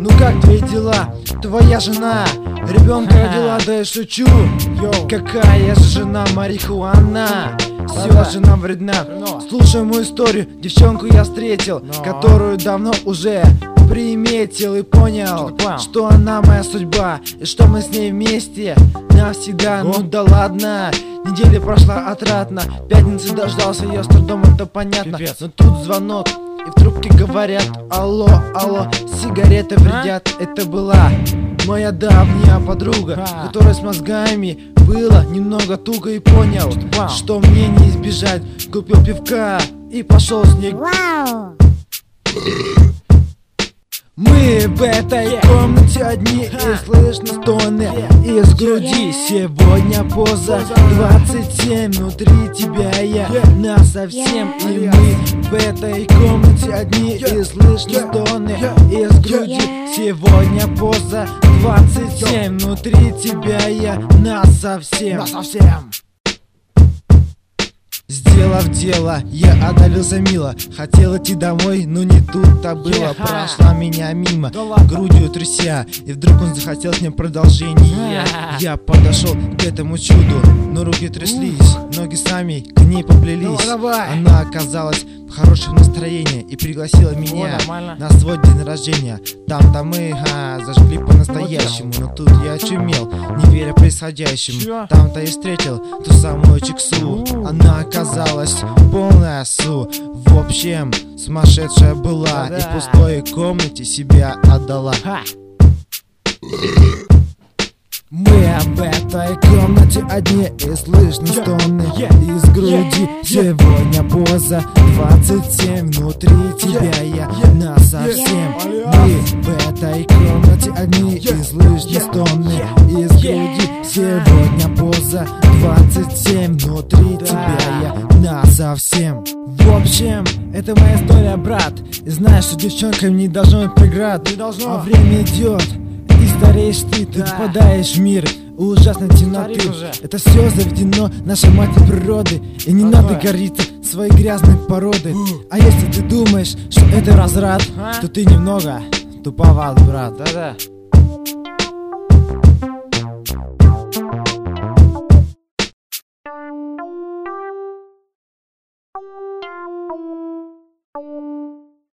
Ну как твои дела? Твоя жена ребенка родила, да я шучу. Какая же жена марихуана? Все, жена вредна. Слушай мою историю, девчонку я встретил, которую давно уже приметил и понял, что она моя судьба, и что мы с ней вместе навсегда. Ну да ладно, неделя прошла отрадно, пятницы дождался ее с трудом, это понятно. Но тут звонок, и в трубке говорят: алло, алло, сигареты вредят. Это была моя давняя подруга, которая с мозгами было немного туго, и понял, что мне не избежать. Купил пивка и пошел с ней. Мы в этой комнате одни, и слышно стоны из груди. Сегодня поза 27, внутри тебя я насовсем. И мы в этой комнате одни, и слышно стоны из груди. Сегодня поза 27, внутри тебя я насовсем. Сделав дело, я одолелся мило. Хотел идти домой, но не тут-то было. Прошла меня мимо, грудью тряся, и вдруг он захотел с ним продолжение. Я подошел к этому чуду, но руки тряслись, ноги сами к ней поплелись. Она оказалась в хорошем настроении и пригласила меня на свой день рождения. Там-то мы зажгли по-настоящему, но тут я очумел, не веря происходящему. Там-то и встретил ту самую чиксу. Она оказалась полная су. В общем, сумасшедшая была, и в пустой комнате себя отдала. Мы в этой комнате одни, и слышно стоны из груди. Сегодня поза 27, внутри тебя я насовсем. Мы в этой комнате одни, и слышно стоны из груди. Сегодня поза 27, внутри тебя я насовсем. В общем, это моя история, брат. И знаешь, что девчонкам не должно быть преград. А время идет, и стареешь ты попадаешь в мир ужасной темноты. Это все заведено нашей матери природы, и не надо гордиться своей грязной породы. А если ты думаешь, что это разрад, то ты немного туповат, брат. Да-да.